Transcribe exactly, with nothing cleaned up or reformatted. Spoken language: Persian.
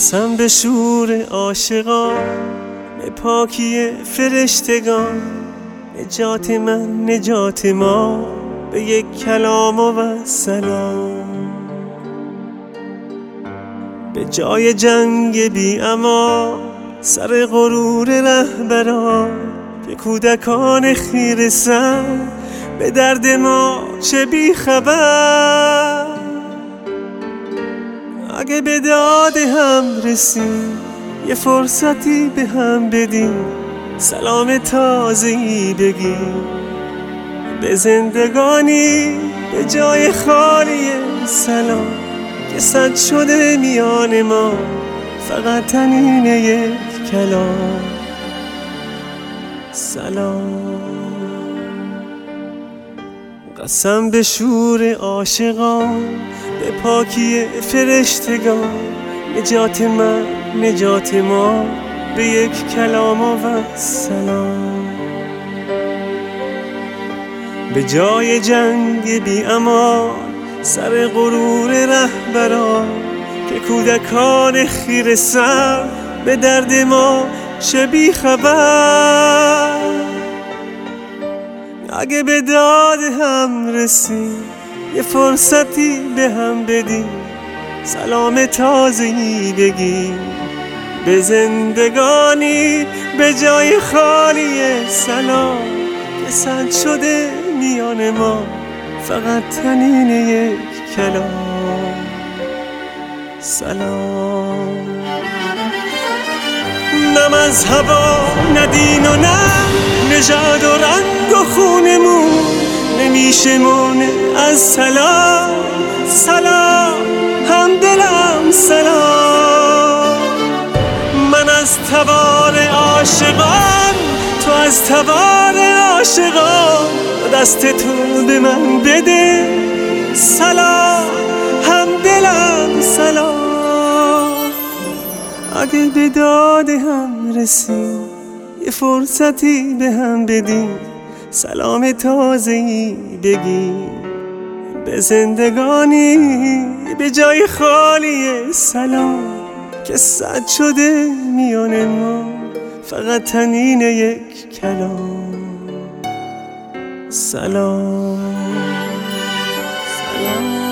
قسم به شور عاشقان، به پاکی فرشتگان، نجات من نجات ما، به یک کلام و سلام. به جای جنگ بی امان، سر غرور رهبران، که کودکان خیره سر به درد ما چه بی خبر. اگه به داد هم رسیم، یه فرصتی به هم بدیم، سلام تازه‌ای بگیم به زندگانی، به جای خالی سلام که سد شده میان ما، فقط تنین یک کلام سلام. قسم به شور عاشقان، به پاکی فرشتگان، نجات من نجات ما، به یک کلام و سلام. به جای جنگ بی امان، سر غرور رهبران، که کودکان خیره سر به درد ما چه بی خبر. اگه به داد هم رسیم، یه فرصتی به هم بدیم، سلام تازه‌ای بگیم به زندگانی، به جای خالی سلام که سد شده میان ما، فقط تنین یک کلام سلام. نه مذهبا نه دین و نه نژاد و رنگ و خونمون نمیشه مونه از سلام. سلام همدلم سلام. من از تبار عاشقان، تو از تبار عاشقان، دست تو به من بده سلام همدلم سلام. اگه به داد هم رسیم، یه فرصتی به هم بدیم، سلام تازه‌ای بگیم به زندگانی، به جای خالی سلام که سد شده میان ما، فقط تنین یک کلام سلام سلام.